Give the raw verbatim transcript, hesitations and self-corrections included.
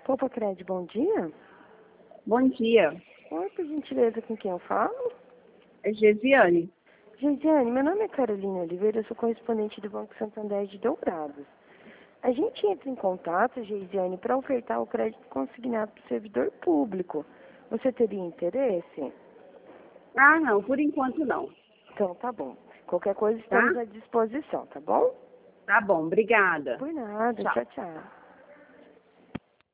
Poupa Cred, bom dia. Bom dia, Oi, por gentileza, com quem eu falo? é Gesiane. Geisiane, meu nome é Carolina Oliveira, eu sou correspondente do Banco Santander de Dourados. A gente entra em contato, Geisiane, para ofertar o crédito consignado para o servidor público. Você teria interesse? Ah, não, por enquanto não. Então, tá bom. Qualquer coisa Tá? estamos à disposição, tá bom? Tá bom, obrigada. Por nada. Tchau. Tchau, tchau.